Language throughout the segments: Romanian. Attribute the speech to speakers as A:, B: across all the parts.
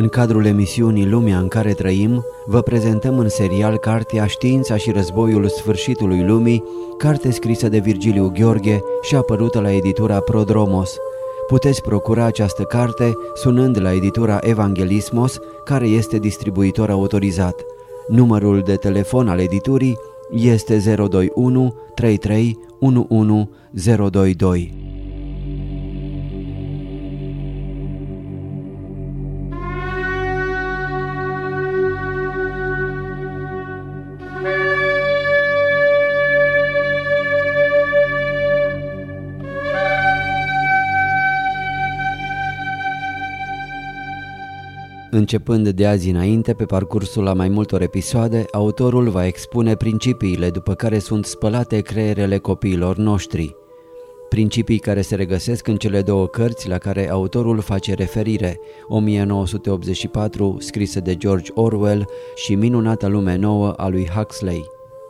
A: În cadrul emisiunii Lumea în care trăim, vă prezentăm în serial cartea Știința și războiul sfârșitului lumii, carte scrisă de Virgiliu Gheorghe și apărută la editura Prodromos. Puteți procura această carte sunând la editura Evanghelismos, care este distribuitor autorizat. Numărul de telefon al editurii este 021 33 11 022. Începând de azi înainte, pe parcursul a mai multor episoade, autorul va expune principiile după care sunt spălate creierele copiilor noștri. Principii care se regăsesc în cele două cărți la care autorul face referire, 1984, scrisă de George Orwell, și Minunata lume nouă a lui Huxley.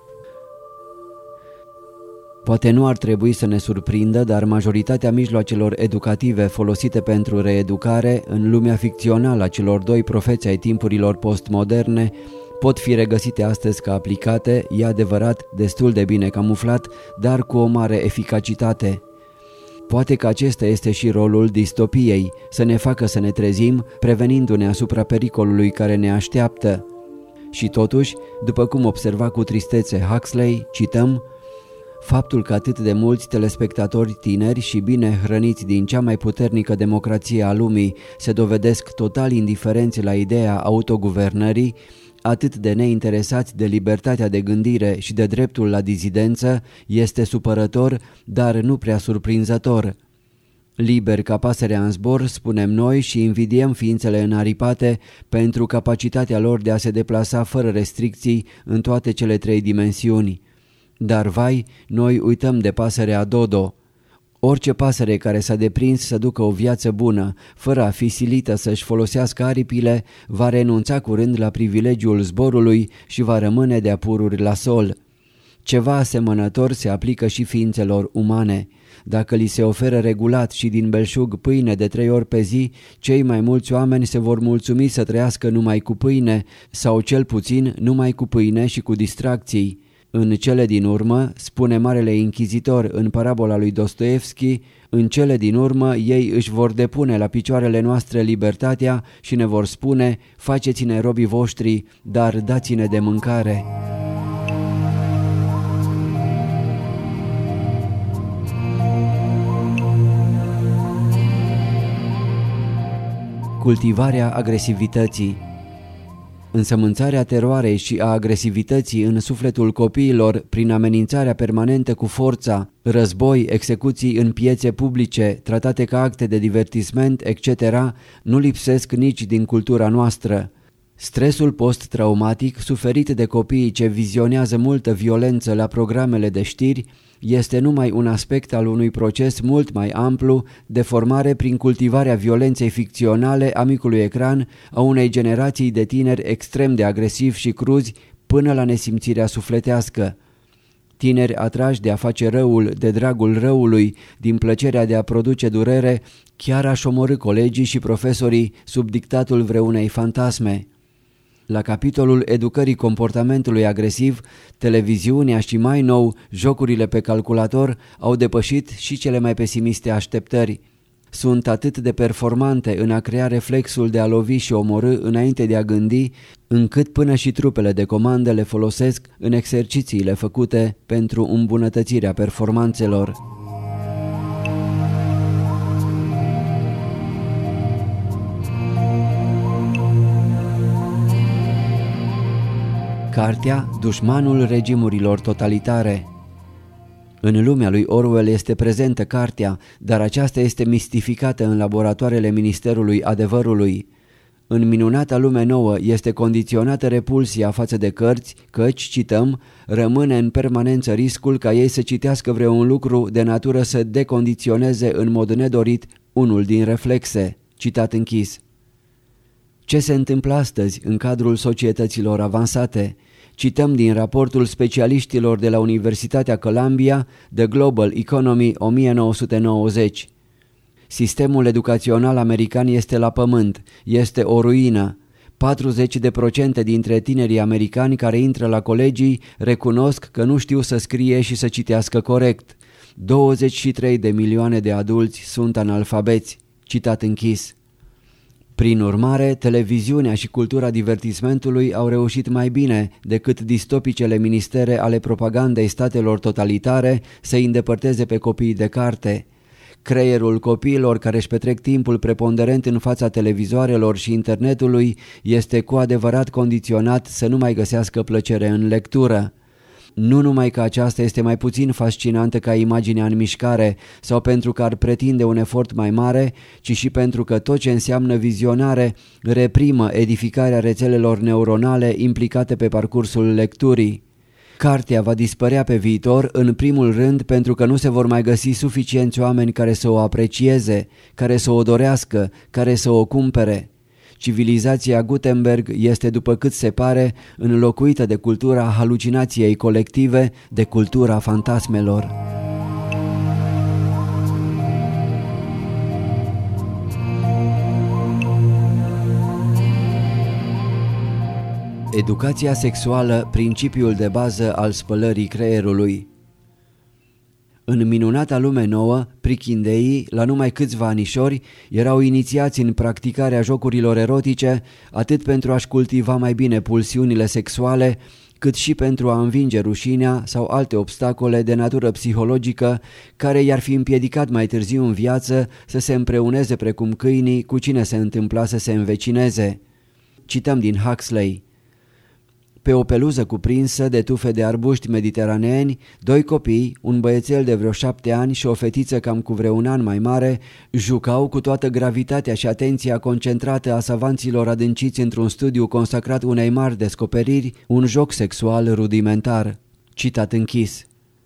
A: Poate nu ar trebui să ne surprindă, dar majoritatea mijloacelor educative folosite pentru reeducare în lumea ficțională a celor doi profeți ai timpurilor postmoderne pot fi regăsite astăzi ca aplicate, e adevărat, destul de bine camuflat, dar cu o mare eficacitate. Poate că acesta este și rolul distopiei, să ne facă să ne trezim, prevenindu-ne asupra pericolului care ne așteaptă. Și totuși, după cum observa cu tristețe Huxley, cităm: faptul că atât de mulți telespectatori tineri și bine hrăniți din cea mai puternică democrație a lumii se dovedesc total indiferenți la ideea autoguvernării, atât de neinteresați de libertatea de gândire și de dreptul la dizidență, este supărător, dar nu prea surprinzător. Liber ca pasărea în zbor, spunem noi, și invidiem ființele înaripate pentru capacitatea lor de a se deplasa fără restricții în toate cele trei dimensiuni. Dar vai, noi uităm de pasărea Dodo. Orice pasăre care s-a deprins să ducă o viață bună, fără a fi silită să-și folosească aripile, va renunța curând la privilegiul zborului și va rămâne de-a pururi la sol. Ceva asemănător se aplică și ființelor umane. Dacă li se oferă regulat și din belșug pâine de 3 ori pe zi, cei mai mulți oameni se vor mulțumi să trăiască numai cu pâine sau cel puțin numai cu pâine și cu distracții. În cele din urmă, spune Marele Inchizitor în parabola lui Dostoevski, în cele din urmă ei își vor depune la picioarele noastre libertatea și ne vor spune: faceți-ne robii voștri, dar dați-ne de mâncare. Cultivarea agresivității. Însămânțarea teroarei și a agresivității în sufletul copiilor prin amenințarea permanentă cu forța, război, execuții în piețe publice, tratate ca acte de divertisment, etc., nu lipsesc nici din cultura noastră. Stresul post-traumatic suferit de copiii ce vizionează multă violență la programele de știri este numai un aspect al unui proces mult mai amplu de formare prin cultivarea violenței ficționale a micului ecran a unei generații de tineri extrem de agresivi și cruzi până la nesimțirea sufletească. Tineri atrași de a face răul de dragul răului, din plăcerea de a produce durere, chiar aș omorî colegii și profesorii sub dictatul vreunei fantasme. La capitolul educării comportamentului agresiv, televiziunea și mai nou jocurile pe calculator au depășit și cele mai pesimiste așteptări. Sunt atât de performante în a crea reflexul de a lovi și omorî înainte de a gândi, încât până și trupele de comandă le folosesc în exercițiile făcute pentru îmbunătățirea performanțelor. Cartea Dușmanul regimurilor totalitare. În lumea lui Orwell este prezentă cartea, dar aceasta este mistificată în laboratoarele Ministerului Adevărului. În Minunata lume nouă este condiționată repulsia față de cărți, căci, cităm, rămâne în permanență riscul ca ei să citească vreun lucru de natură să decondiționeze în mod nedorit unul din reflexe. Citat închis. Ce se întâmplă astăzi în cadrul societăților avansate? Cităm din raportul specialiștilor de la Universitatea Columbia, The Global Economy 1990. Sistemul educațional american este la pământ, este o ruină. 40% dintre tinerii americani care intră la colegii recunosc că nu știu să scrie și să citească corect. 23 de milioane de adulți sunt analfabeți. Citat închis. Prin urmare, televiziunea și cultura divertismentului au reușit mai bine decât distopicele ministere ale propagandei statelor totalitare să îi îndepărteze pe copiii de carte. Creierul copiilor care își petrec timpul preponderent în fața televizoarelor și internetului este cu adevărat condiționat să nu mai găsească plăcere în lectură. Nu numai că aceasta este mai puțin fascinantă ca imaginea în mișcare sau pentru că ar pretinde un efort mai mare, ci și pentru că tot ce înseamnă vizionare reprimă edificarea rețelelor neuronale implicate pe parcursul lecturii. Cartea va dispărea pe viitor în primul rând pentru că nu se vor mai găsi suficienți oameni care să o aprecieze, care să o dorească, care să o cumpere. Civilizația Gutenberg este, după cât se pare, înlocuită de cultura halucinației colective, de cultura fantasmelor. Educația sexuală, principiul de bază al spălării creierului. În minunata lume nouă, prichindeii, la numai câțiva anișori, erau inițiați în practicarea jocurilor erotice, atât pentru a-și cultiva mai bine pulsiunile sexuale, cât și pentru a învinge rușinea sau alte obstacole de natură psihologică care i-ar fi împiedicat mai târziu în viață să se împreuneze precum câinii cu cine se întâmpla să se învecineze. Cităm din Huxley. Pe o peluză cuprinsă de tufe de arbuști mediteraneeni, doi copii, un băiețel de vreo 7 ani și o fetiță cam cu vreo un an mai mare, jucau cu toată gravitatea și atenția concentrată a savanților adânciți într-un studiu consacrat unei mari descoperiri, un joc sexual rudimentar. Citat închis.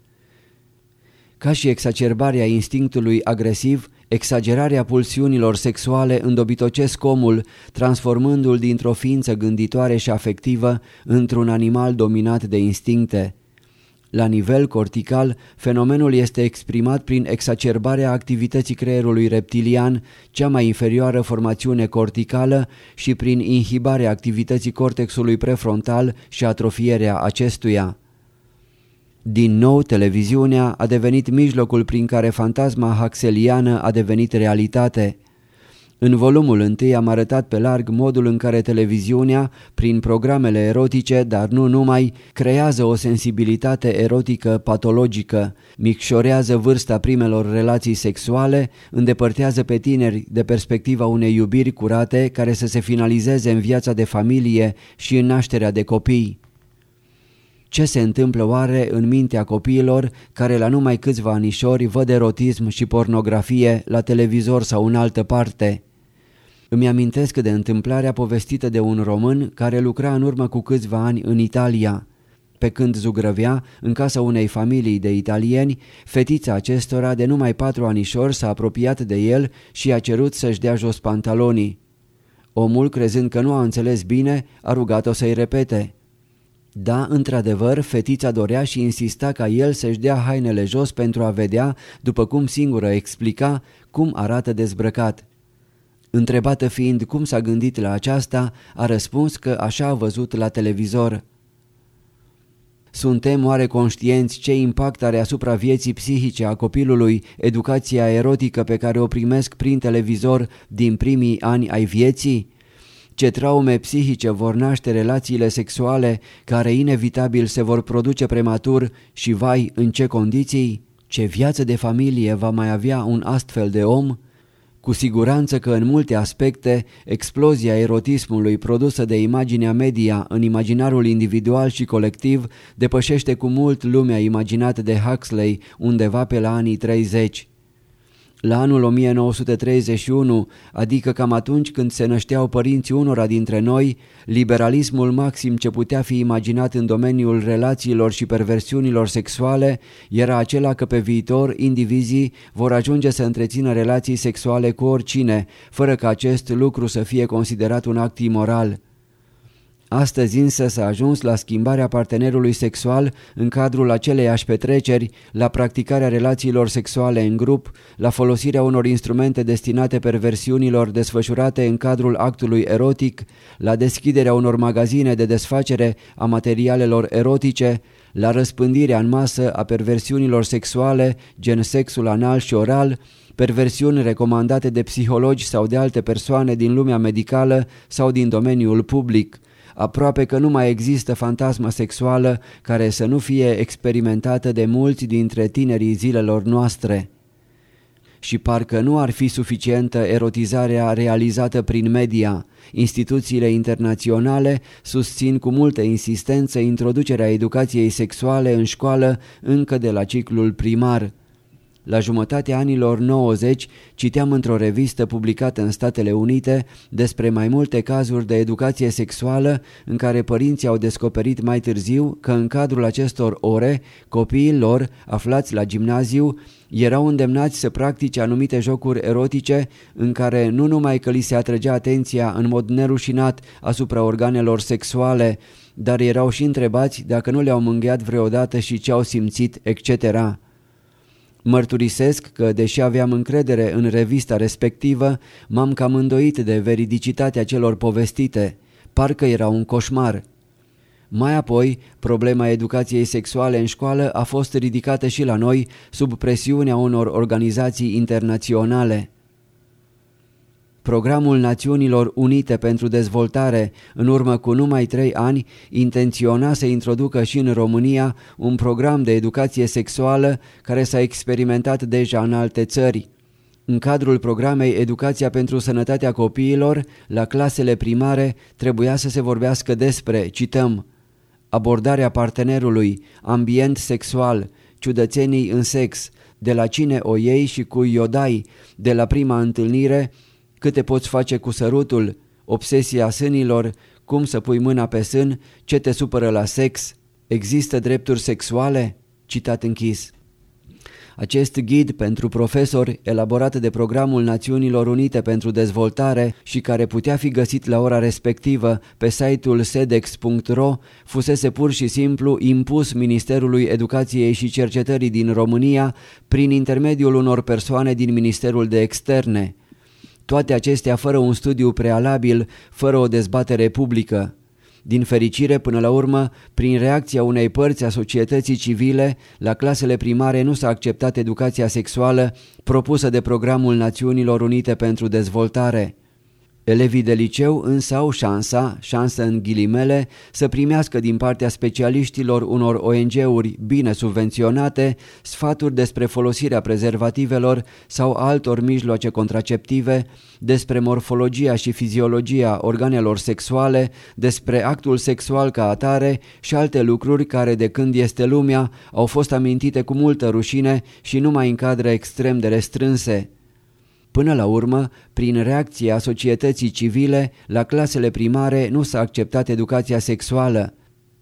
A: Ca și exacerbarea instinctului agresiv, exagerarea pulsiunilor sexuale îndobitocesc omul, transformându-l dintr-o ființă gânditoare și afectivă într-un animal dominat de instincte. La nivel cortical, fenomenul este exprimat prin exacerbarea activității creierului reptilian, cea mai inferioară formațiune corticală, și prin inhibarea activității cortexului prefrontal și atrofierea acestuia. Din nou, televiziunea a devenit mijlocul prin care fantasma huxleyaniană a devenit realitate. În volumul 1 am arătat pe larg modul în care televiziunea, prin programele erotice, dar nu numai, creează o sensibilitate erotică patologică, micșorează vârsta primelor relații sexuale, îndepărtează pe tineri de perspectiva unei iubiri curate care să se finalizeze în viața de familie și în nașterea de copii. Ce se întâmplă oare în mintea copiilor care la numai câțiva anișori văd erotism și pornografie la televizor sau în altă parte? Îmi amintesc de întâmplarea povestită de un român care lucra în urmă cu câțiva ani în Italia. Pe când zugrăvea în casa unei familii de italieni, fetița acestora de numai 4 anișori s-a apropiat de el și i-a cerut să-și dea jos pantalonii. Omul, crezând că nu a înțeles bine, a rugat-o să-i repete. Da, într-adevăr, fetița dorea și insista ca el să-și dea hainele jos pentru a vedea, după cum singură explica, cum arată dezbrăcat. Întrebată fiind cum s-a gândit la aceasta, a răspuns că așa a văzut la televizor. Suntem oare conștienți ce impact are asupra vieții psihice a copilului educația erotică pe care o primesc prin televizor din primii ani ai vieții? Ce traume psihice vor naște relațiile sexuale care inevitabil se vor produce prematur și vai în ce condiții? Ce viață de familie va mai avea un astfel de om? Cu siguranță că în multe aspecte explozia erotismului produsă de imaginea media în imaginarul individual și colectiv depășește cu mult lumea imaginată de Huxley undeva pe la anii 30. La anul 1931, adică cam atunci când se nășteau părinții unora dintre noi, liberalismul maxim ce putea fi imaginat în domeniul relațiilor și perversiunilor sexuale era acela că pe viitor indivizii vor ajunge să întrețină relații sexuale cu oricine, fără ca acest lucru să fie considerat un act imoral. Astăzi însă s-a ajuns la schimbarea partenerului sexual în cadrul aceleiași petreceri, la practicarea relațiilor sexuale în grup, la folosirea unor instrumente destinate perversiunilor desfășurate în cadrul actului erotic, la deschiderea unor magazine de desfacere a materialelor erotice, la răspândirea în masă a perversiunilor sexuale, gen sexul anal și oral, perversiuni recomandate de psihologi sau de alte persoane din lumea medicală sau din domeniul public. Aproape că nu mai există fantasmă sexuală care să nu fie experimentată de mulți dintre tinerii zilelor noastre. Și parcă nu ar fi suficientă erotizarea realizată prin media. Instituțiile internaționale susțin cu multă insistență introducerea educației sexuale în școală încă de la ciclul primar. La jumătatea anilor 90 citeam într-o revistă publicată în Statele Unite despre mai multe cazuri de educație sexuală în care părinții au descoperit mai târziu că în cadrul acestor ore copiii lor aflați la gimnaziu erau îndemnați să practice anumite jocuri erotice în care nu numai că li se atrăgea atenția în mod nerușinat asupra organelor sexuale, dar erau și întrebați dacă nu le-au mângâiat vreodată și ce au simțit, etc. Mărturisesc că, deși aveam încredere în revista respectivă, m-am cam îndoit de veridicitatea celor povestite. Parcă era un coșmar. Mai apoi, problema educației sexuale în școală a fost ridicată și la noi sub presiunea unor organizații internaționale. Programul Națiunilor Unite pentru Dezvoltare, în urmă cu numai 3 ani, intenționa să introducă și în România un program de educație sexuală care s-a experimentat deja în alte țări. În cadrul programei Educația pentru Sănătatea Copiilor, la clasele primare trebuia să se vorbească despre, cităm, abordarea partenerului, ambient sexual, ciudățenii în sex, de la cine o iei și cui o dai, de la prima întâlnire, cât te poți face cu sărutul, obsesia sânilor, cum să pui mâna pe sân, ce te supără la sex, există drepturi sexuale? Citat închis. Acest ghid pentru profesori, elaborat de Programul Națiunilor Unite pentru Dezvoltare și care putea fi găsit la ora respectivă pe site-ul sedex.ro, fusese pur și simplu impus Ministerului Educației și Cercetării din România prin intermediul unor persoane din Ministerul de Externe. Toate acestea fără un studiu prealabil, fără o dezbatere publică. Din fericire, până la urmă, prin reacția unei părți a societății civile, la clasele primare nu s-a acceptat educația sexuală propusă de Programul Națiunilor Unite pentru Dezvoltare. Elevii de liceu însă au șansă în ghilimele, să primească din partea specialiștilor unor ONG-uri bine subvenționate sfaturi despre folosirea prezervativelor sau altor mijloace contraceptive, despre morfologia și fiziologia organelor sexuale, despre actul sexual ca atare și alte lucruri care, de când este lumea, au fost amintite cu multă rușine și numai în cadre extrem de restrânse. Până la urmă, prin reacția societății civile, la clasele primare nu s-a acceptat educația sexuală.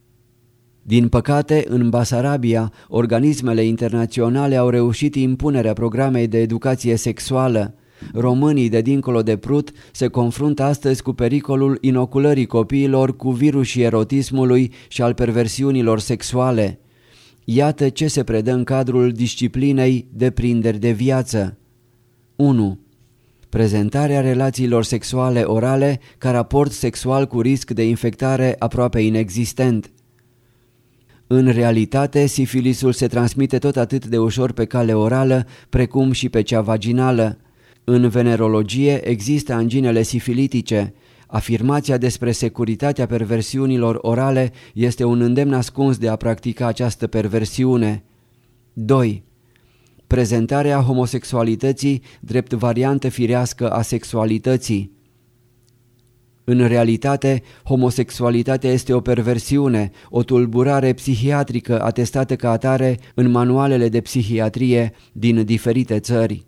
A: Din păcate, în Basarabia, organismele internaționale au reușit impunerea programei de educație sexuală. Românii de dincolo de Prut se confruntă astăzi cu pericolul inoculării copiilor cu virusii erotismului și al perversiunilor sexuale. Iată ce se predă în cadrul disciplinei Deprinderi de viață. 1. Prezentarea relațiilor sexuale orale ca raport sexual cu risc de infectare aproape inexistent. În realitate, sifilisul se transmite tot atât de ușor pe cale orală, precum și pe cea vaginală. În venerologie există anginele sifilitice. Afirmația despre securitatea perversiunilor orale este un îndemn ascuns de a practica această perversiune. 2. Prezentarea homosexualității drept variantă firească a sexualității. În realitate, homosexualitatea este o perversiune, o tulburare psihiatrică atestată ca atare în manualele de psihiatrie din diferite țări.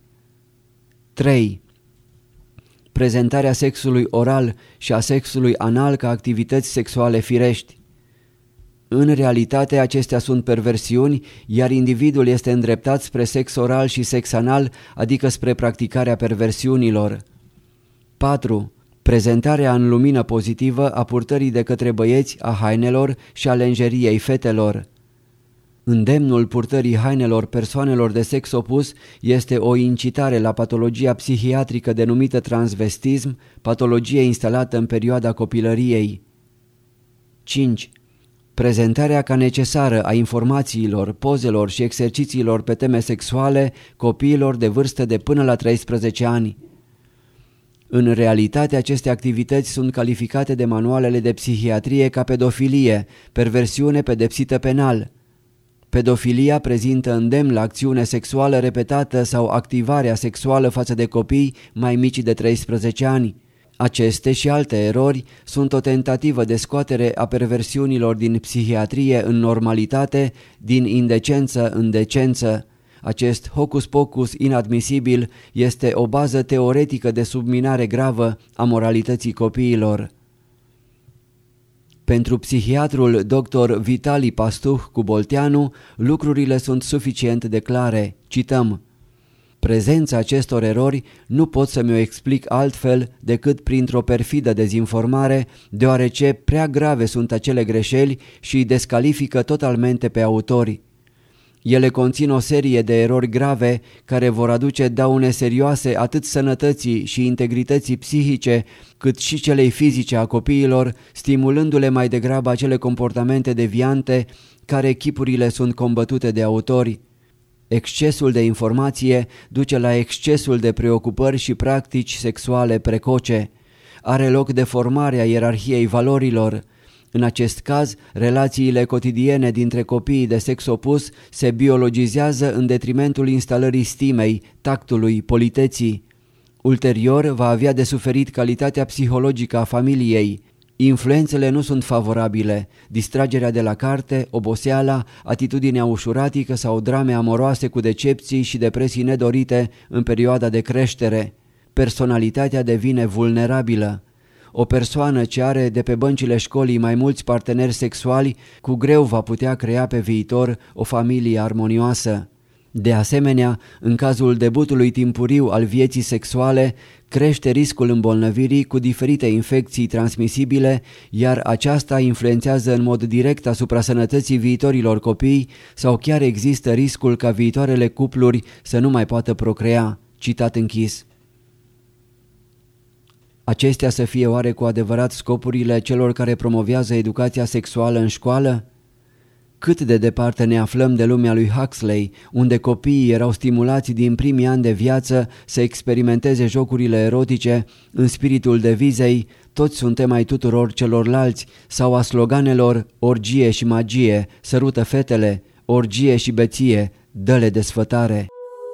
A: 3. Prezentarea sexului oral și a sexului anal ca activități sexuale firești. În realitate, acestea sunt perversiuni, iar individul este îndreptat spre sex oral și sex anal, adică spre practicarea perversiunilor. 4. prezentarea în lumină pozitivă a purtării de către băieți a hainelor și a lenjeriei fetelor. Îndemnul purtării hainelor persoanelor de sex opus este o incitare la patologia psihiatrică denumită transvestism, patologie instalată în perioada copilăriei. 5. Prezentarea ca necesară a informațiilor, pozelor și exercițiilor pe teme sexuale copiilor de vârstă de până la 13 ani. În realitate, aceste activități sunt calificate de manualele de psihiatrie ca pedofilie, perversiune pedepsită penal. Pedofilia prezintă îndemn la acțiune sexuală repetată sau activarea sexuală față de copii mai mici de 13 ani. Aceste și alte erori sunt o tentativă de scoatere a perversiunilor din psihiatrie în normalitate, din indecență în decență. Acest hocus-pocus inadmisibil este o bază teoretică de subminare gravă a moralității copiilor. Pentru psihiatrul dr. Vitali Pastuch-Cubolteanu, lucrurile sunt suficient de clare. Cităm: prezența acestor erori nu pot să mi-o explic altfel decât printr-o perfidă dezinformare, deoarece prea grave sunt acele greșeli și îi descalifică totalmente pe autori. Ele conțin o serie de erori grave care vor aduce daune serioase atât sănătății și integrității psihice, cât și celei fizice a copiilor, stimulându-le mai degrabă acele comportamente deviante care chipurile sunt combătute de autori. Excesul de informație duce la excesul de preocupări și practici sexuale precoce. Are loc deformarea ierarhiei valorilor. În acest caz, relațiile cotidiene dintre copiii de sex opus se biologizează în detrimentul instalării stimei, tactului, politeții. Ulterior va avea de suferit calitatea psihologică a familiei. Influențele nu sunt favorabile, distragerea de la carte, oboseala, atitudinea ușuratică sau drame amoroase cu decepții și depresii nedorite în perioada de creștere. Personalitatea devine vulnerabilă. O persoană ce are de pe băncile școlii mai mulți parteneri sexuali cu greu va putea crea pe viitor o familie armonioasă. De asemenea, în cazul debutului timpuriu al vieții sexuale, crește riscul îmbolnăvirii cu diferite infecții transmisibile, iar aceasta influențează în mod direct asupra sănătății viitorilor copii sau chiar există riscul ca viitoarele cupluri să nu mai poată procrea. Citat închis. Acestea să fie oare cu adevărat scopurile celor care promovează educația sexuală în școală? Cât de departe ne aflăm de lumea lui Huxley, unde copiii erau stimulați din primii ani de viață să experimenteze jocurile erotice în spiritul devizei "toți suntem ai tuturor celorlalți" sau a sloganelor "orgie și magie, sărută fetele, orgie și beție, dă-le desfătare".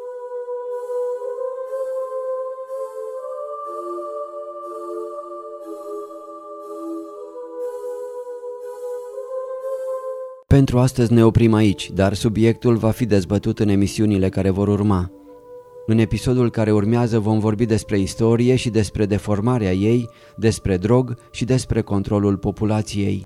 A: Pentru astăzi ne oprim aici, dar subiectul va fi dezbătut în emisiunile care vor urma. În episodul care urmează vom vorbi despre istorie și despre deformarea ei, despre drog și despre controlul populației.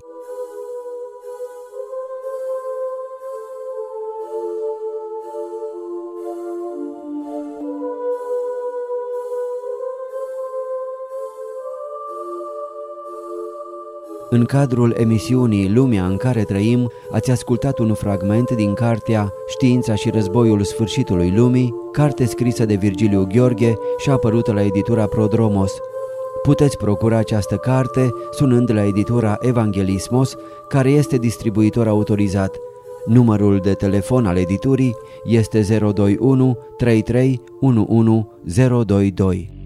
A: În cadrul emisiunii Lumea în care trăim, ați ascultat un fragment din cartea Știința și războiul sfârșitului lumii, carte scrisă de Virgiliu Gheorghe și apărută la editura Prodromos. Puteți procura această carte sunând la editura Evanghelismos, care este distribuitor autorizat. Numărul de telefon al editurii este 021 33 11 022.